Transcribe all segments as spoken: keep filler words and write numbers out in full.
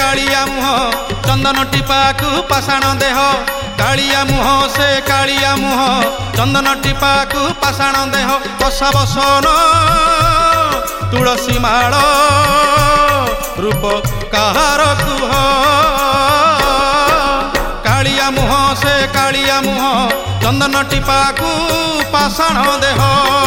कालिया मुह चंदन टिपाकू पाषाण देह कालिया मुह से कालिया मुह चंदन टिपाकू पाषाण देह बसा बसन तुलसी माल रूप कहार कुह कालिया मुह से कालिया मुह चंदन टिपाकू पाषाण देह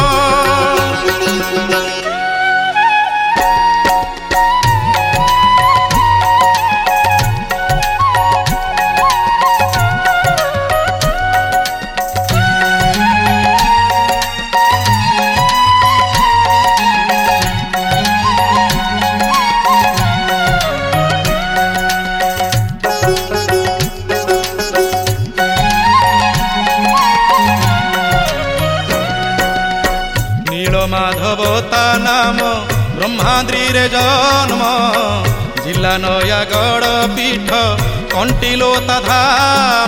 माधव ता नाम ब्रह्माद्री रे जन्म जिला नयागढ़ पीठ कंटिलो ता धाम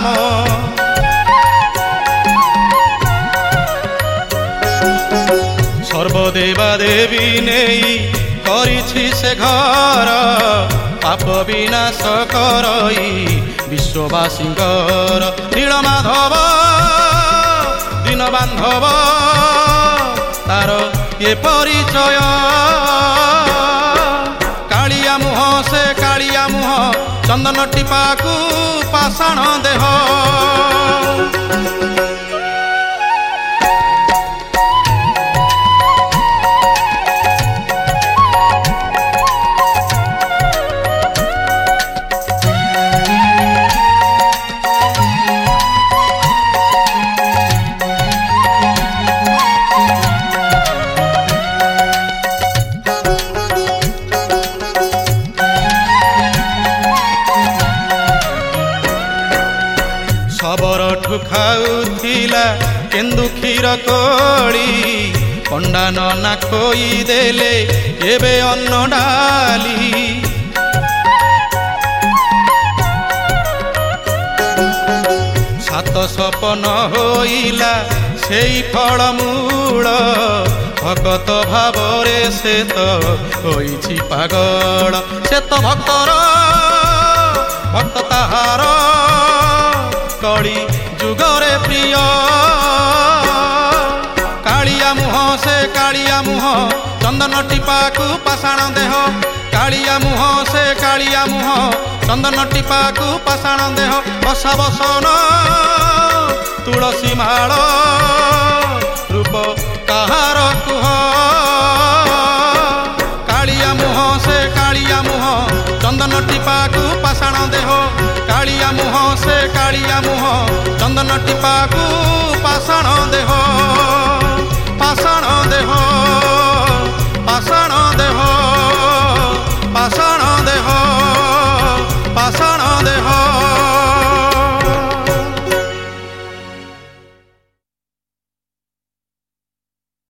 सर्वदेवा देवी नेई करिछि से घर पाप विनाश करई विश्ववासींकर नील माधव दीन बांधव तार ये परिचय कालिया मुह से कालिया मुह चंदन टिपाकू पाषाण देह सबरठू खाऊला केन्दु क्षीर कोड़ी पंडा नना खोई देले एबे अन्न डाली सात सपन होइला सेई फल मूल भगत भावरे से तो होइछि पागल से तो भक्तर भक्त ताहार कड़ी जुगरे प्रिय कालिया मुह से कालिया मुह चंदन टिपाकू पाषाण देह कालिया मुह से कालिया मुह चंदन टिपाकू पाषाण देह बसा बसन तुलसी माल रूप कहार कुह कालिया मुह से कालिया मुह चंदन टिपाकू पाषाण देह कालिया मुह से कालिया मुह चंदन टिपाकू पाषाण देह पाषाण देह।